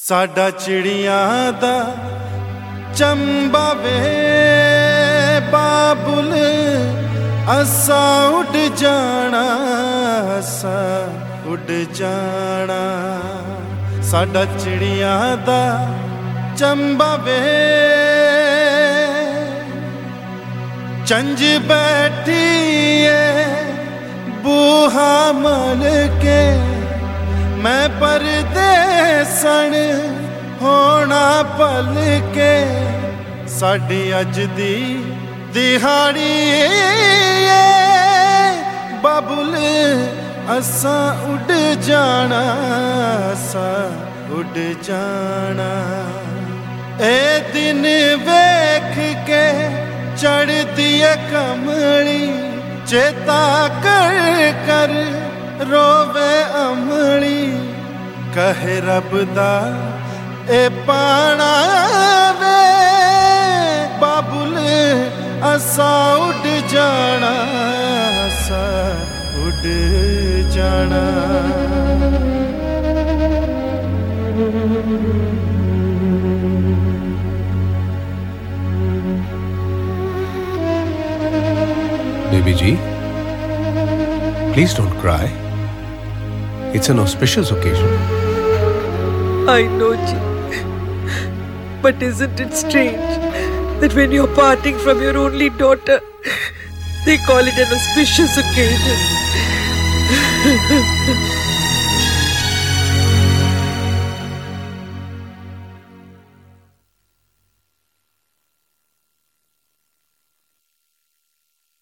साडा चिड़ियां दा चंबा वे बाबुल असा उड़ जाना, असा उड़ जाना। साडा चिड़ियां दा चंबा वे चंज बैठी बूहा मल के, मैं परदेसन होना पल के। साडी अज दी दिहाड़ी बाबुल असा उड़ जाना, असा उड़ जाना। ए दिन वेख के चढ़दी कमली, चेता कर कर रोवे अमली। कहे रब दा ए पाना वे बाबुल असा उड़ जाना, असा उड़ जाना। Baby Ji, please don't cry. It's an auspicious occasion. I know, Ji. But isn't it strange that when you're parting from your only daughter, they call it an auspicious occasion?